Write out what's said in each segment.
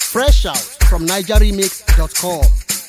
Fresh out from NigerRemix.com.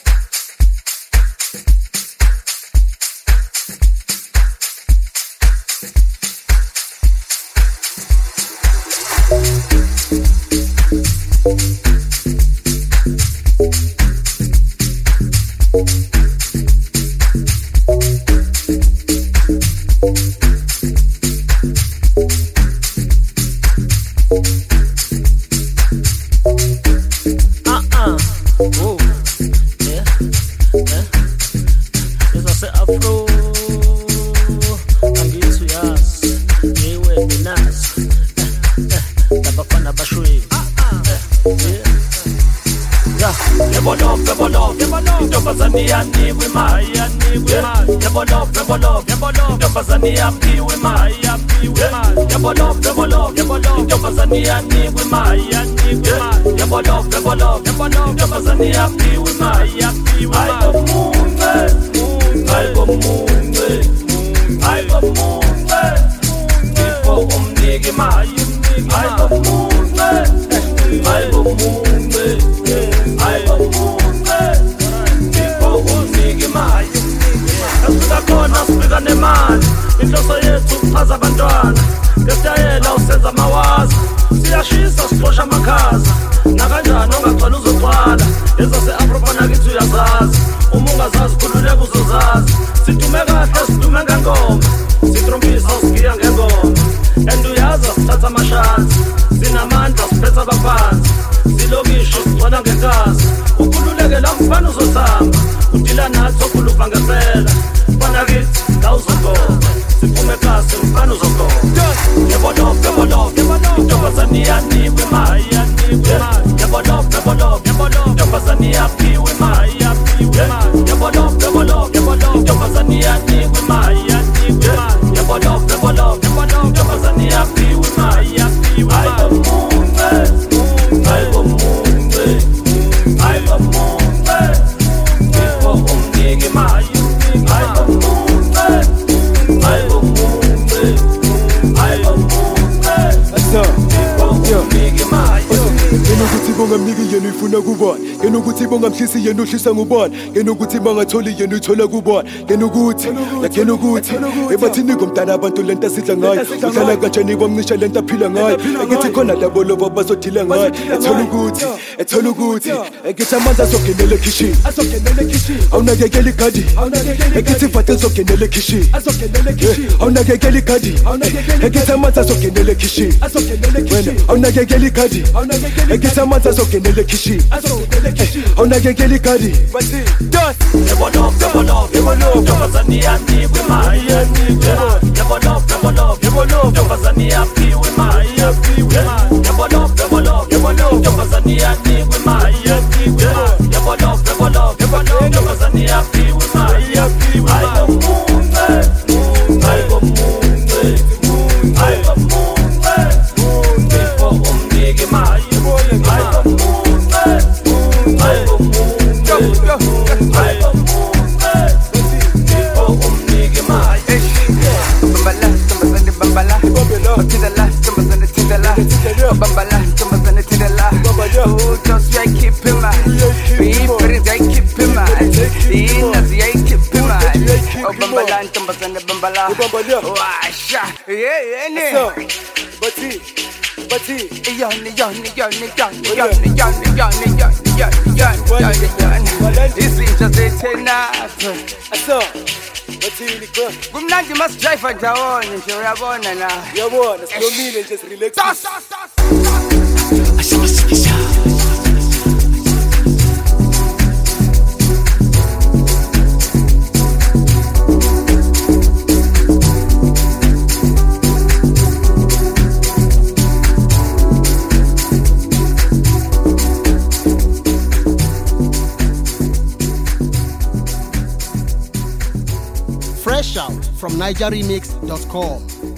Inhloso yethu kuchaza abantwana ngesitayela usenza amawaza siyashisa sihlosha amakhaza nakanjani ongagcwala uzogcwala ezase-Afro nakithi uyazazi uma ungazazi khululeka uzozazi sidume kahle sidume ngengoma sitrompisa usigiya ngengoma and uyaza sithatha amashansi sinamandla siphetha abaphansi silokishi sigcwala ngekhazi ukhululeke la mfana uzothamba udila nathi okhuluva ngempela banakithi la uzogoma siphume kasi mfana uzogoma yebolo intombazane yanikwe imali yebolo intombazane yaphiwe imali yebolo intombazane yanikwe imali yebolo intombazane yaphiwe imali Yenokuthi bongamniki yena uyifuna kubona yenokuthi bongamhlisi yena uhlisa ngubona yenokuthi bangatholi yena uyithola kubona yenokuthi ebathini komntana abantu lento asidla ngayo uhlala kanjani bomncisha lento aphila ngayo ngithi khona labo lobo bazodila ngayo ethola ukuthi ngithi amanzi azogenela ekhishi awunakekela igadi ngithi vathe azogenela ekhishi awunakekela igadi ngithi amanzi azogenela ekhishi wena awunakekela igadi ngithi amanzi azogenela ekhishi awunakekela igadi yebolo intombazane yanikwe imali yebolo intombazane yaphiwe imali yebolo intombazane yanikwe imali yebolo intombazane yaphiwe imali kumnandi masidrayiva ndawonye nje uyabona na yabona silomile nje sirelax Fresh out from NigerRemix.com.